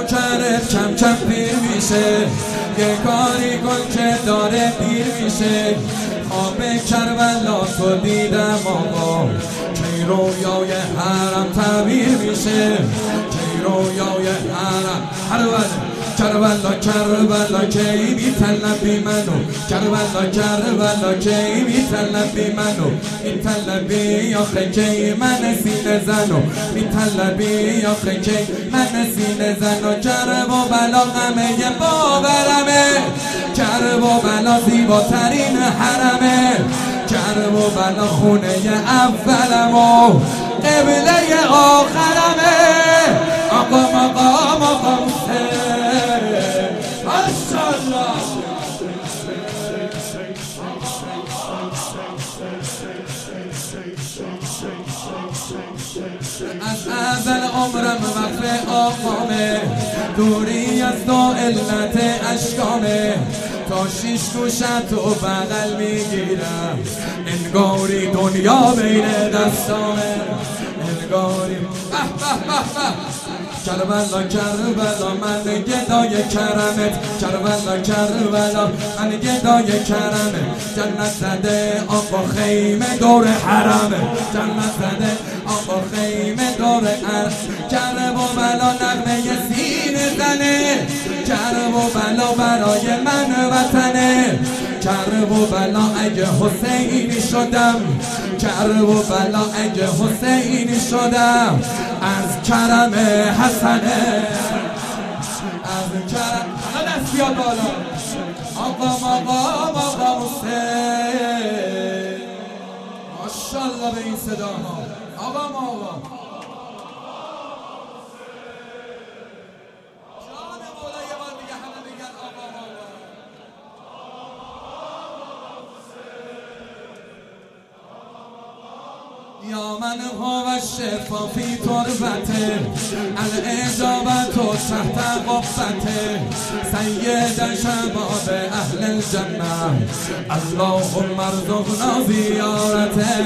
نوکرت کم کم پیر میشه، یه کاری کن که داره پیر میشه. خواب کربلا تو دیدم آقا، کی رویای حرم تعبیر میشه، کی رویای حرم. کربلا کربلا کی میطلبی منو، کربلا کربلا کی میطلبی منو، میطلبی آخه کی من سینه زنو، میطلبی آخه کی من سینه زنو. کرب و بلا همه باورمه، کرب و بلا زیباترین حرمه، کرب و بلا خونه اولم و قبله آخرمه. آقا از ازل عمرم وقف آقامه، دوری از تو علت اشکامه. تا 6 گوشت و بغل میگیرم، انگاری دنیا بین دستامه، انگاری کربلا کربلا من گدای کرمت، کربلا کربلا من گدای کرمت. جنت زده آقا خیمه دور حرمه، جنت زده آقا خیمه دور حرم. کرب و بلا نغمه سینه زنه، کرب و بلا برای من وطنه. کرب و بلا اگه حسینی شدم، کرب و بلا اگه حسینی شدم، از کرم حسنه، از کرم. دست بیاد بالا آقا حسین. ماشاءالله به این صدا ها. آقا جان مولا یه بار دیگه همه بگن آقا. یا من هو الشفا فی تربته، الاجابت تحت قبته، سید شباب اهل الجنه، اللهم ارزقنا زیارته.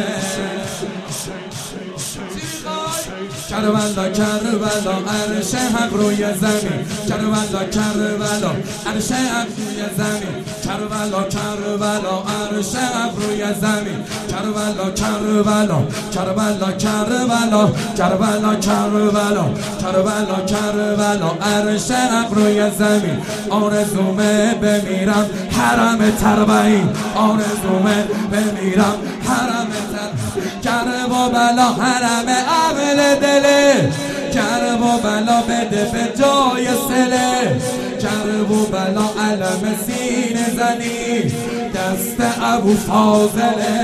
کربلا کربلا عرش حق روی زمین، کربلا کربلا عرش حق روی زمین، کربلا کربلا عرش حق روی زمین، کربلا کربلا کربلا کربلا کربلا کربلا کربلا کربلا عرش حق روی زمین. آرزومه بمیرم حرم تربعین، آرزومه بمیرم حرم تربعین. کرب و بلا حرم اول دله، کرب و بلا بده به جای سله، کرب و بلا علم سینه زنی دست ابو فاضله.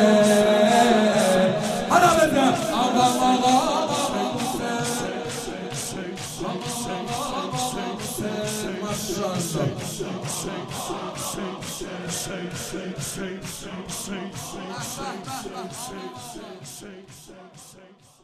حالا بزن آقا ماشاءالله.